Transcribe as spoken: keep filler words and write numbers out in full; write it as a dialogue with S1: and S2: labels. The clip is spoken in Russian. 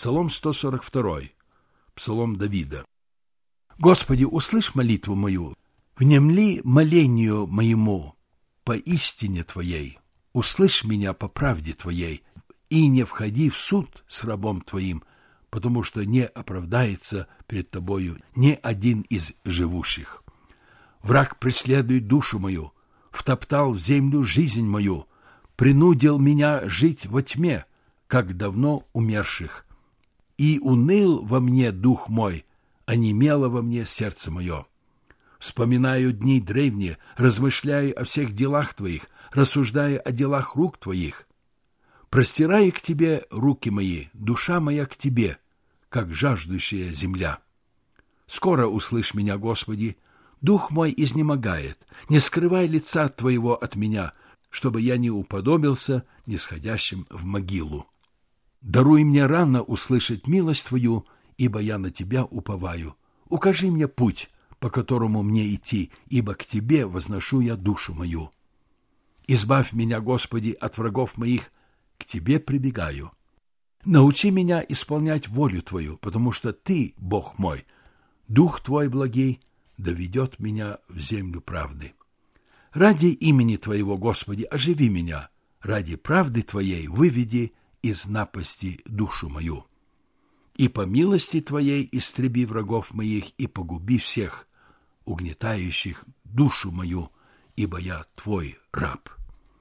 S1: Псалом сто сорок два, псалом Давида. Господи, услышь молитву мою, внемли молению моему по истине Твоей, услышь меня по правде Твоей, и не входи в суд с рабом Твоим, потому что не оправдается перед Тобою ни один из живущих. Враг преследует душу мою, втоптал в землю жизнь мою, принудил меня жить во тьме, как давно умерших. И уныл во мне дух мой, онемело во мне сердце мое. Вспоминаю дни древние, размышляю о всех делах Твоих, рассуждаю о делах рук Твоих. Простирай к Тебе руки мои, душа моя к Тебе, как жаждущая земля. Скоро услышь меня, Господи, дух мой изнемогает, не скрывай лица Твоего от меня, чтобы я не уподобился нисходящим в могилу. Даруй мне рано услышать милость Твою, ибо я на Тебя уповаю. Укажи мне путь, по которому мне идти, ибо к Тебе возношу я душу мою. Избавь меня, Господи, от врагов моих, к Тебе прибегаю. Научи меня исполнять волю Твою, потому что Ты, Бог мой, Дух Твой благий доведет меня в землю правды. Ради имени Твоего, Господи, оживи меня, ради правды Твоей выведи из напасти душу мою. И по милости Твоей истреби врагов моих и погуби всех, угнетающих душу мою, ибо я Твой раб.